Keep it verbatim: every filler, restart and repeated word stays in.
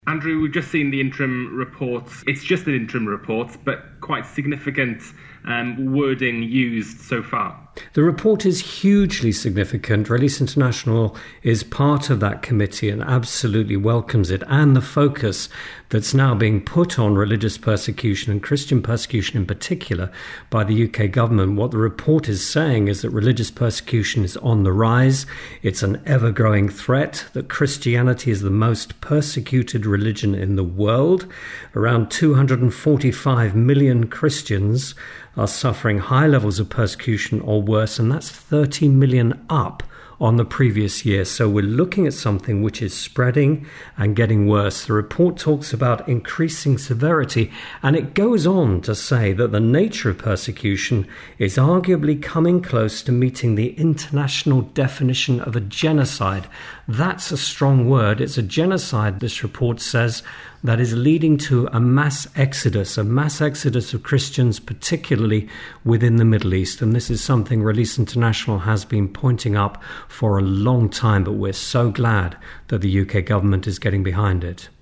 Andrew, we've just seen the interim report. It's just an interim report, but quite significant um, wording used so far. The report is hugely significant. Release International is part of that committee and absolutely welcomes it, and the focus that's now being put on religious persecution and Christian persecution in particular by the U K government. What the report is saying is that religious persecution is on the rise. It's an ever-growing threat, that Christianity is the most persecuted religion in the world. Around two hundred forty-five million Christians are suffering high levels of persecution or worse, and that's thirty million up on the previous year. So we're looking at something which is spreading and getting worse. The report talks about increasing severity, and it goes on to say that the nature of persecution is arguably coming close to meeting the international definition of a genocide. That's a strong word. It's a genocide, this report says, that is leading to a mass exodus, a mass exodus of Christians, particularly within the Middle East. And this is something Release International has been pointing up for a long time, but we're so glad that the U K government is getting behind it.